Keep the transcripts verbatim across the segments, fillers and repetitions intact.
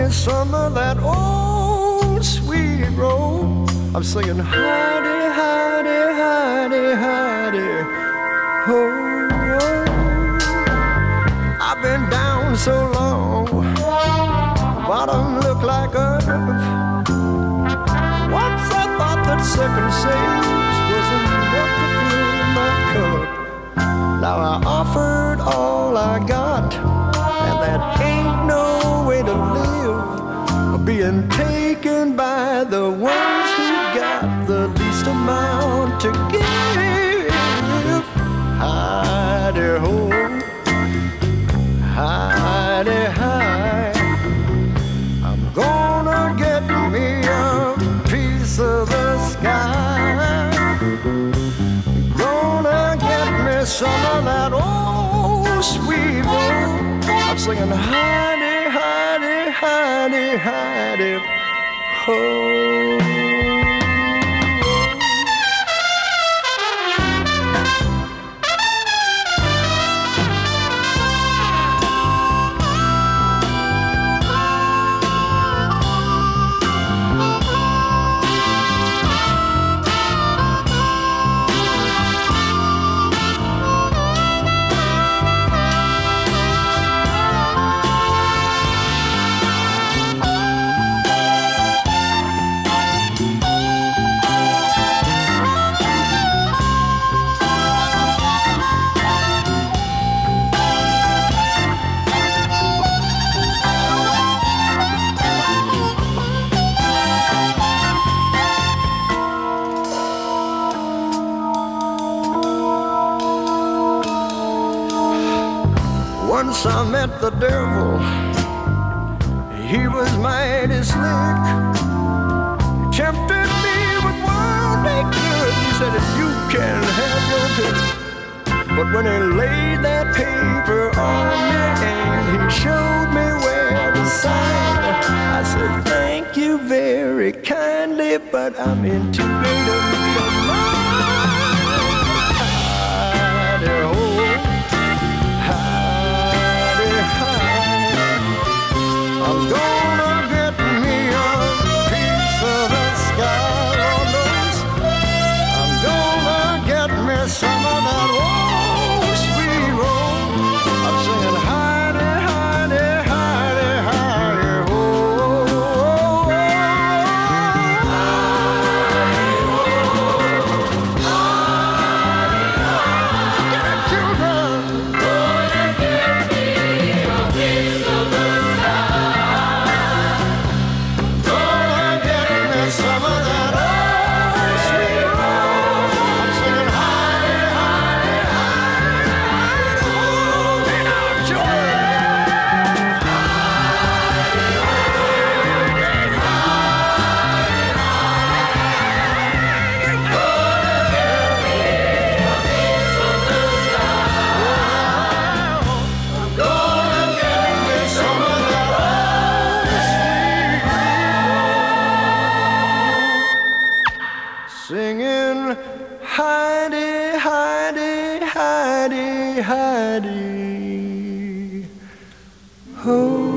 me some of that old sweet roll. I'm singing Heidi, Heidi, Heidi, Heidi, oh, oh. I've been down so long, bottom look like earth. Once I thought that second sage was enough to fill my cup. Now I offered all I got, and that ain't no way to live, being taken by the ones who got the least amount to give. Heidi-ho, Heidi-hi, I'm gonna get me a piece of the sky. Gonna get me some of that old sweet roll. I'm singing Heidi, Heidi, Heidi, Heidi, ho. Once I met the devil, he was mighty slick. He tempted me with worldly goods. He said, if you can have your pick. But when he laid that paper on me and he showed me where to sign, I said, thank you very kindly, but I'm in too great a need of mine. I'm gonna get me a piece of the sky, Lord knows. I'm gonna get me some of that old sweet roll. I'm singing Heidi, Heidi, Heidi, Heidi, oh, oh, oh, oh. Get it, children. Gonna get me a piece of the some of that old sweet roll. I'm singing Heidi, Heidi, Heidi, Heidi, oh, get out, children. Gonna get me some of that old sweet roll. Singing Heidi, Heidi, Heidi, Heidi, ho.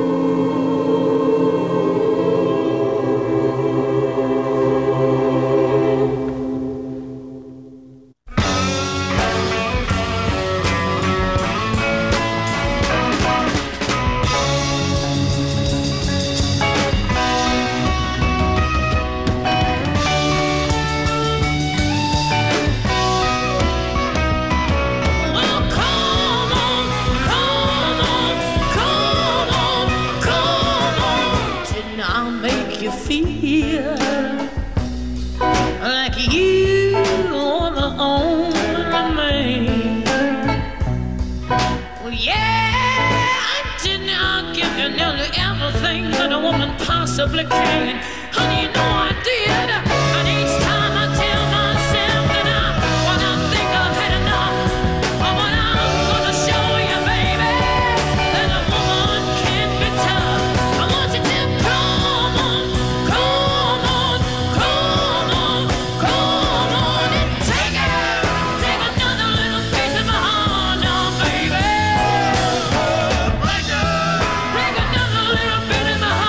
Well, come on, come on, come on, come on. Didn't I make you feel like you are the only man? Well, yeah, didn't I give you nearly everything that a woman possibly can? Honey, you know I did. And each time I tell myself that I, when I think I've had enough, or when I'm gonna show you, baby, that a woman can be tough. I want you to come on, come on, come on, come on, and take it. Take another little piece of my heart now, baby. Break another little bit of my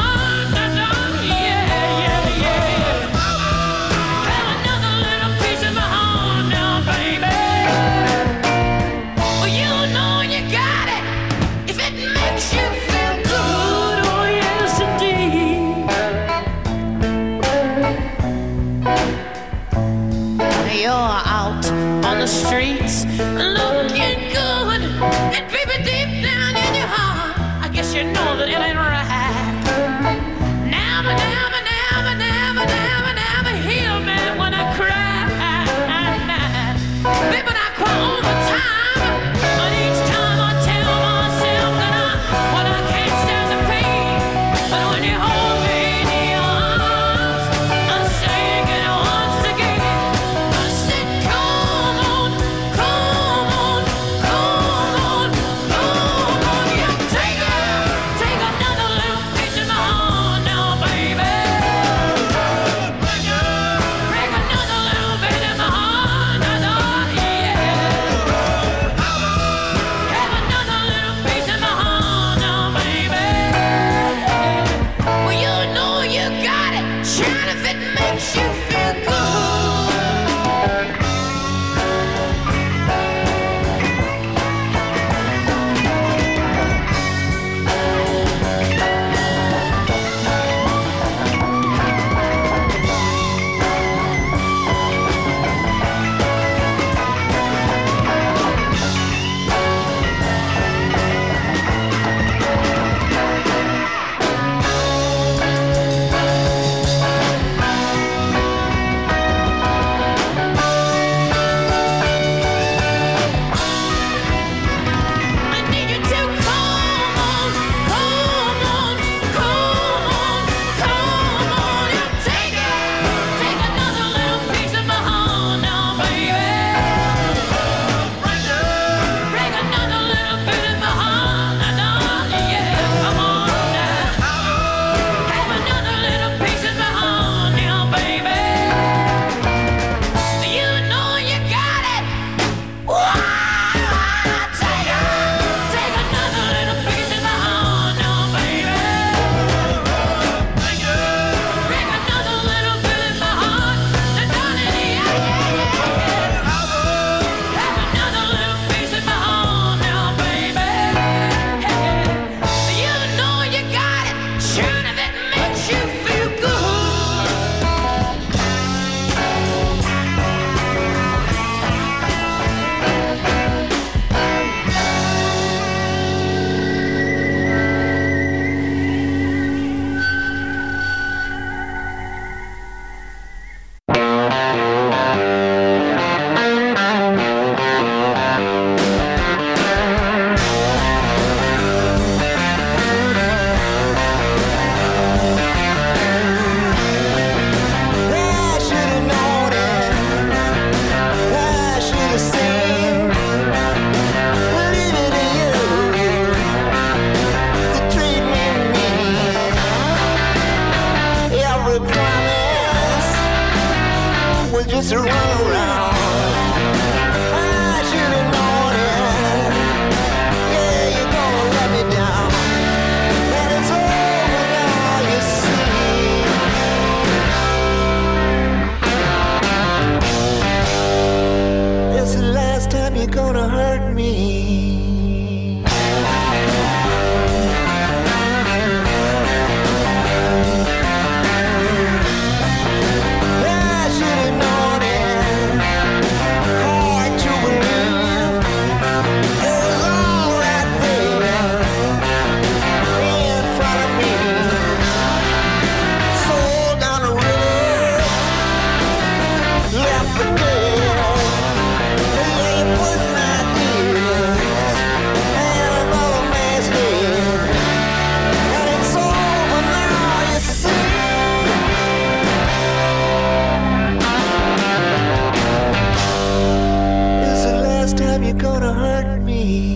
just run around. I should have known it. Yeah, you're gonna let me down. And it's over now, you see. It's the last time you're gonna hurt me. Gonna hurt me.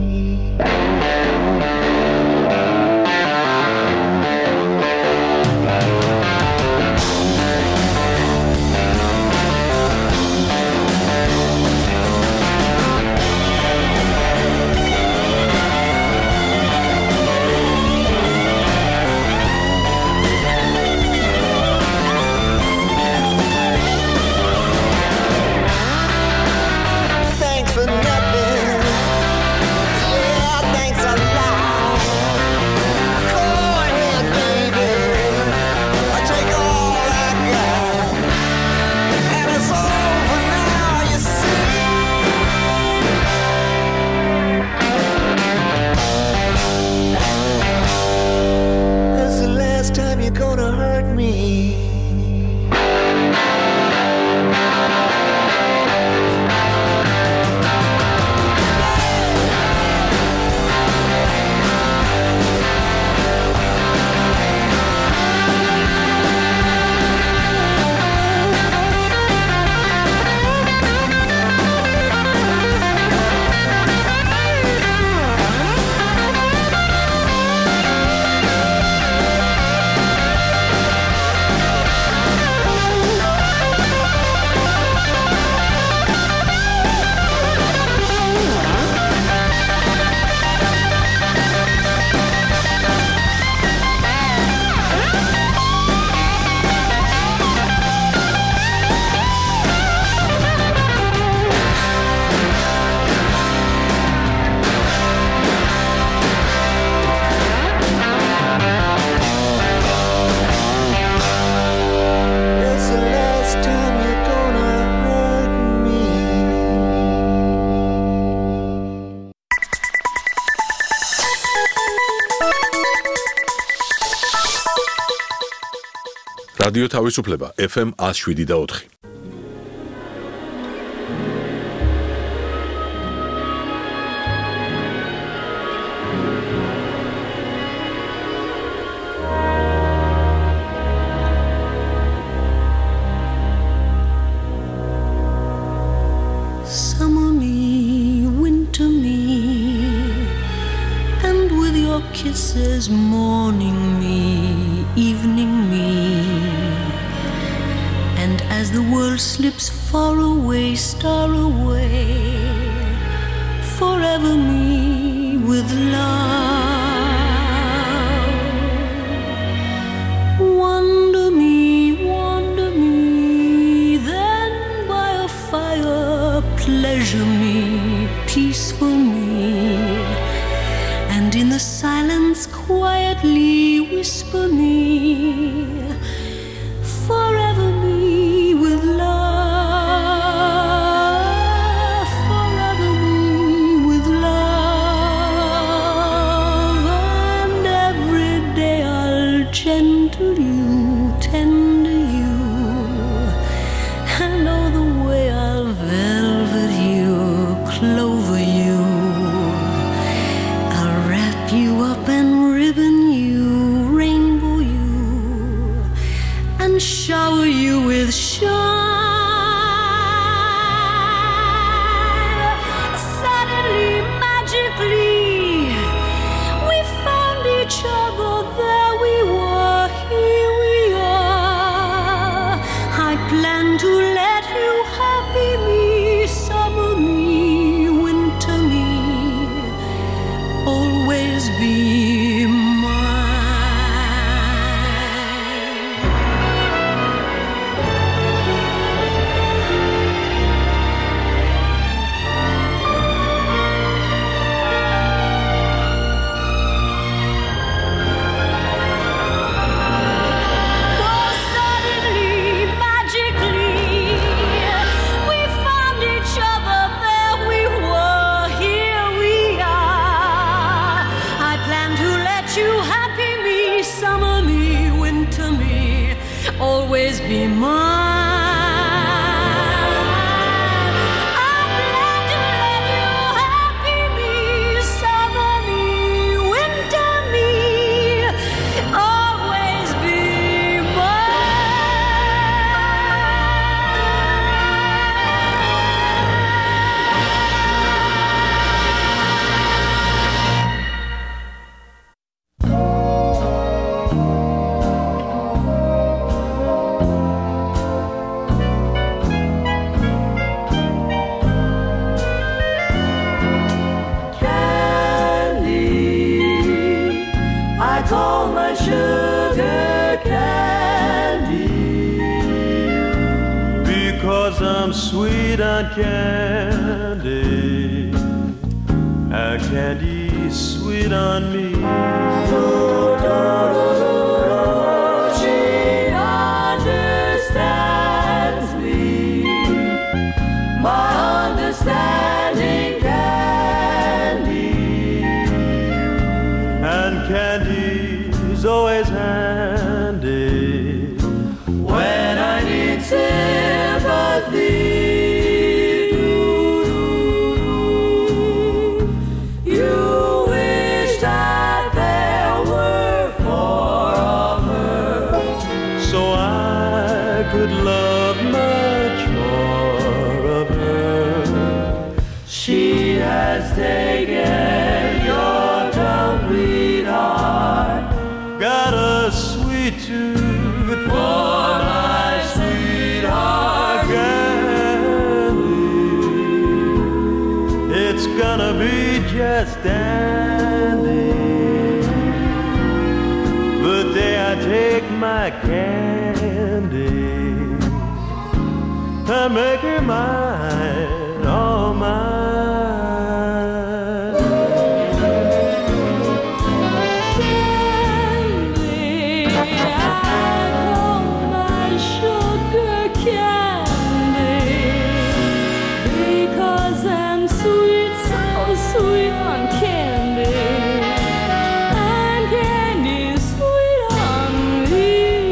Thanks for nothing. Yeah, thanks a lot. Go ahead, baby. I take all I got. And it's over now, you see. That's the last time you're gonna hurt me. რადიო თავისუფლება ეფ ემ one oh seven და four. Summer me, winter me, and with your kisses morning me, evening me. And as the world slips far away, star away, forever me with love. Wander me, wander me, then by a fire pleasure me, peaceful me, and in the silence quietly whisper me, forever me with love, forever me with love, and every day I'll gentle you, tender you, and oh the way I'll velvet you, clover you, I'll wrap you up and ribbon you, rainbow you, and shower you with shine. Suddenly, magically, we found each other. There we were, here we are. I plan to let you always be mine. Sweet on candy, and candy sweet on me. She understands me, my understanding candy, and candy's always handy when I need sympathy. Just dandy, the day I take my candy and make her mine, all mine. Candy, I call my sugar candy because I'm sweet. Sweet on candy, and candy sweet on me.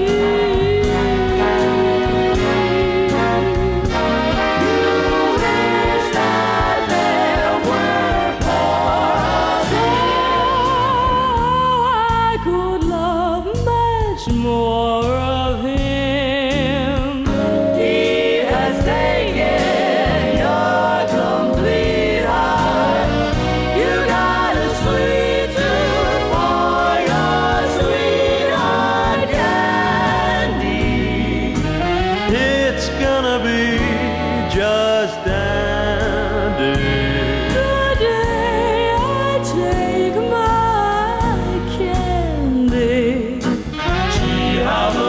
You wish that there were more, so I could love much more of him. He has taken your complete heart. You got a sweet tooth for your sweetheart candy. It's gonna be just dandy The day I take my candy. Gee, how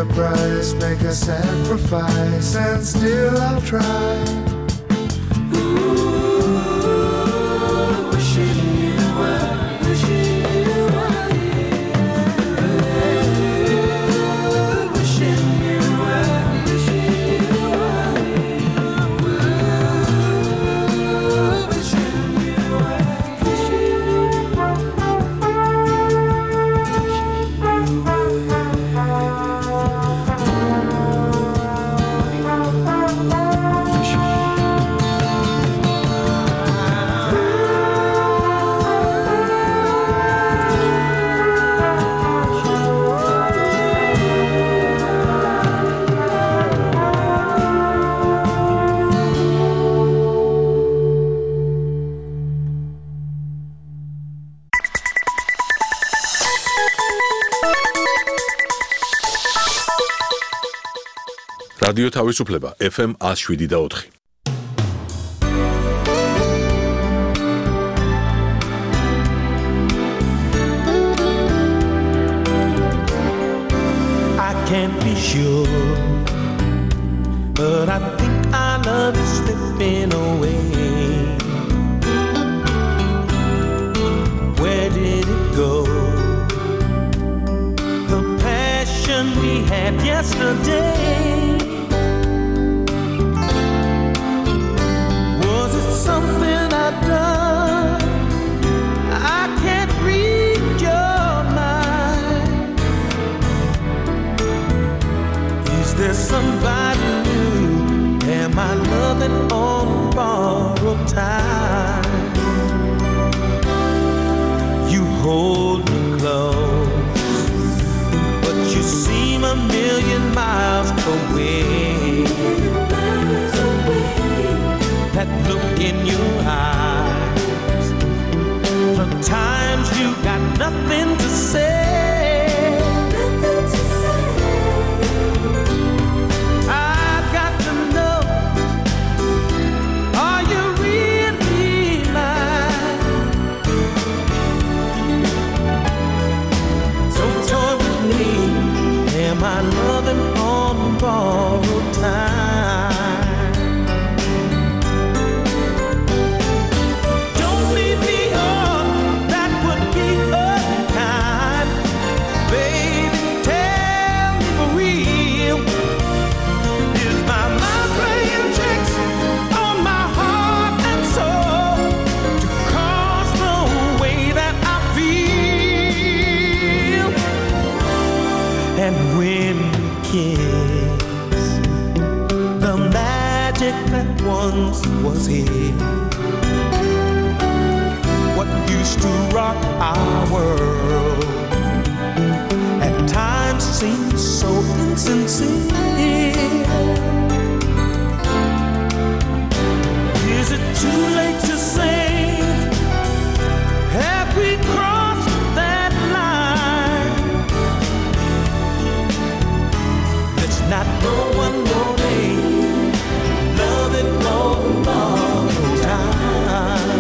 the price, make a sacrifice, and still I'll try. Ooh, wishing you were, wishing you were here. Wishing you were, wishing you were here. Wishing you were, wishing you were. რადიო თავისუფლება ეფ ემ one oh seven და four. I can't be sure, but I think our love is slipping away. Where did it go? The passion we had yesterday. Was it something I've done? I can't read your mind. Is there somebody new? Am I loving on borrowed time? You hold me close, but you seem a million miles away. That look in your eyes, the times you got nothing to say. Nothing to say. I've got to know, are you really mine? So toy with me, am I loving on borrowed time? And when we kiss, the magic that once was here, what used to rock our world, at times seems so insincere. Is it too late to save? Have we crossed that line? Let's not go one more day, loving no more time.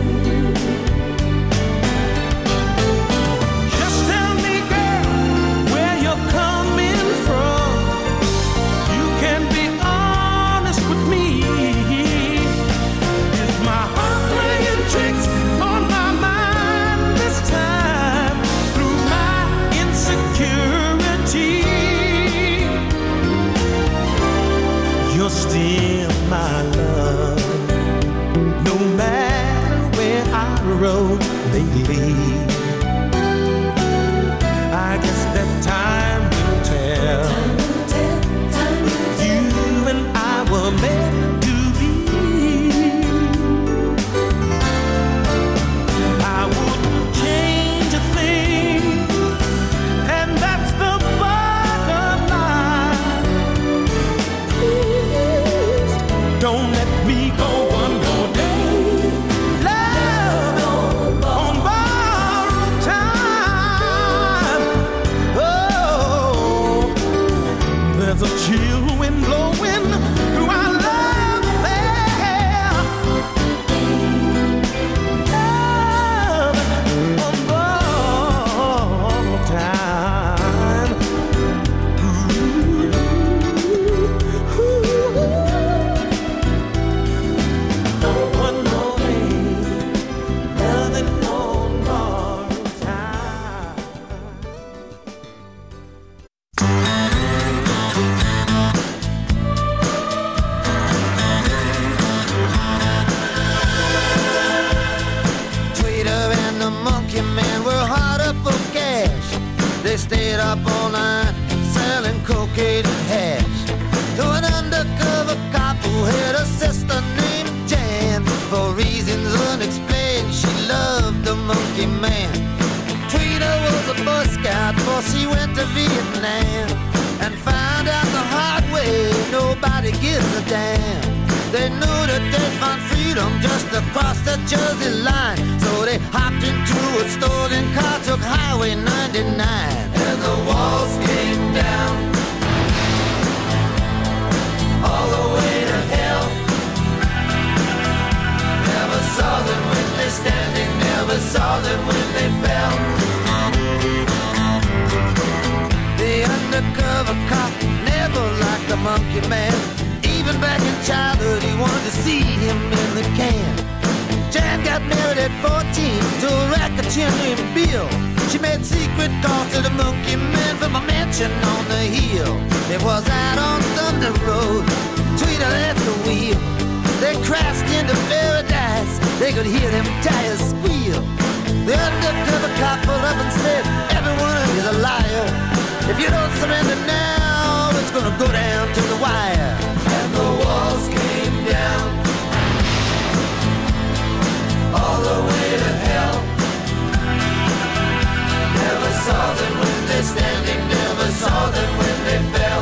Just tell me, girl, where you're coming from. You can be honest with me. Is my heart playing tricks on my mind this time through my insecurity? You're still my love, no matter where our road may lead. I guess that time will tell. You and I were meant to be. I wouldn't change a thing, and that's the bottom line. Don't let me go one more day. Love on borrowed sophisticated hash to an undercover cop who had a sister named Jan. For reasons unexplained, she loved the monkey man. Tweeter was a Boy Scout before she went to Vietnam, and found out the hard way nobody gives a damn. They knew that they'd find freedom just across the Jersey line, so they hopped into a stolen car, took Highway ninety-nine, and the walls came down all the way to hell. Never saw them when they standing, never saw them when they fell. The undercover cop never liked the monkey man. Even back in childhood, he wanted to see him in the can. Jan got married at fourteen to a racketeer named Bill. She made secret calls to the monkey man from a mansion on the hill. It was out on Thunder Road, Tweeter at the wheel. They crashed into paradise, they could hear them tires squeal. The undercover cop pulled up and said, everyone is a liar. If you don't surrender now, it's gonna go down to the wire. And the walls came down all the way to hell. Never saw them when they're standing, never saw them when they fell.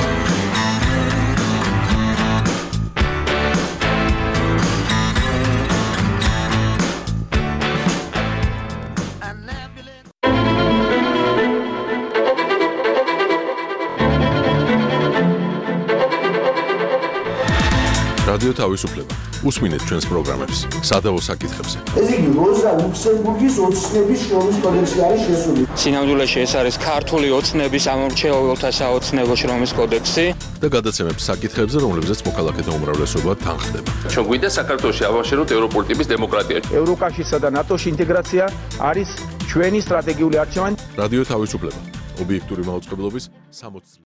რადიო თავისუფლება. უსმინეთ ჩვენს პროგრამებს სადავო საკითხებზე. ეს იგი როზა ლუქსემბურგის ოცნების შრომის კოდექსში არის შესული. სინამდვილეში ეს არის ქართული ოცნების ამორჩეულთა საოცნებო შრომის კოდექსი და გადაცემებს საკითხებზე, რომლებზეც მოქალაქეთა უმრავლესობა თანხდება. ჩვენ გვინდა საქართველოში ავაშეროთ ევროპული ტიპის დემოკრატია. ევროკავშირსა და ნატოში ინტეგრაცია არის ჩვენი სტრატეგიული არჩევანი. რადიო თავისუფლება. ობიექტური მაუწყებლობის სამოცი